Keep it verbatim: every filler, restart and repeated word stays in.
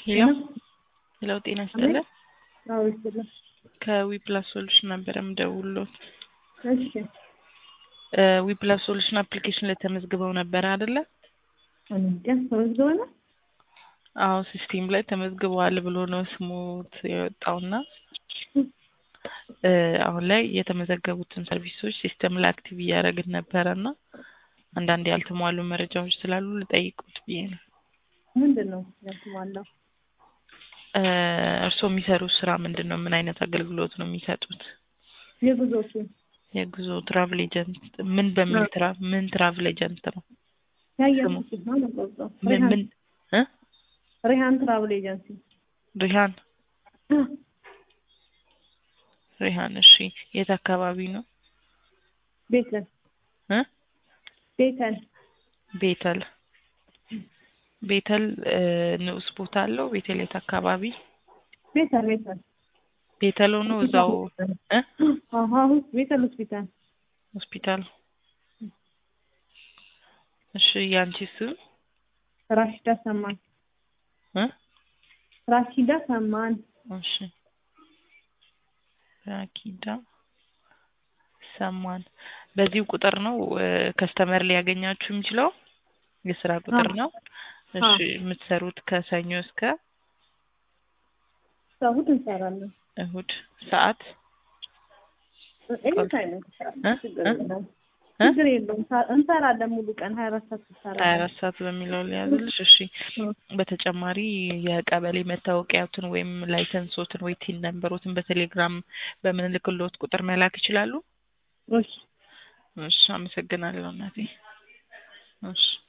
ሄሎ ሄሎ ጤና ይስጥልኝ አዎ ይስጥልኝ ከዊፕላስ ሶሉሽን ነበር የምደውልልዎት እሺ እ ዊፕላስ ሶሉሽን አፕሊኬሽን ላይ ተመዝግበው ነበር አይደለ እንዴ ተመዝግበው ነው አዎ ሲስተም ላይ ተመዝግበዋል ብሎ ነው ስሙት የወጣውና እ አሁን ላይ የተመዘገቡትን ሰርቪሶች ሲስተም ላይ አክቲቭ እያደረግን ነበርና አንዳንድ ያልተሟሉ መረጃዎች ስላሉ ልጠይቁት ብዬ ነው ምንድነው ያልተሟላው እ እርስዎ የሚሰሩት ስራ ምንድነው ምን አይነት አገልግሎት ነው የሚሰጡት የጉዞቱ የጉዞ ትራቭል ኤጀንት ምን በሚል ትራ ምን ትራቭል ኤጀንት ነው ያያችሁት ነው ማለት ምን ምን እ ሪሃን ትራቭል ኤጀንሲ ሪሃን ሪሃን እሺ የት አካባቢ ነው ቤተል እ ቤተል ቤተል ቤተል ንዑስ ቦታ አለው ቤተል የት አካባቢ ቤተል ቤተል ቤተል ሆኖ እዛው እ አሃ ቤተል ሆስፒታል ሆስፒታል እሺ ያንቺ ስም ራሽዳ ሰማን እ ራሽዳ ሰማን እሺ ራኪዳ ሰማን በዚህ ቁጥር ነው ከስተመር ሊያገኛችሁ የሚችለው የስራ ቁጥር ነው እሺ የምትሰሩት ከሰኞ እስከ እሁድ እንሰራለን እሁድ ሰዓት ኤኒታይም ችግር የለውም እንሰራለን ሙሉ ቀን ሀያ አራት ሰዓት እንሰራለን ሀያ አራት ሰዓት በሚለው ሊያዝልሽ እሺ በተጨማሪ የቀበሌ መታወቂያዎትን ወይም ላይሰንሶትን ወይ ቲን ነምበሮትን በቴሌግራም በምንልክልዎት ቁጥር መላክ ይችላሉ እሺ እሺ አመሰግናለሁ እናቴ እሺ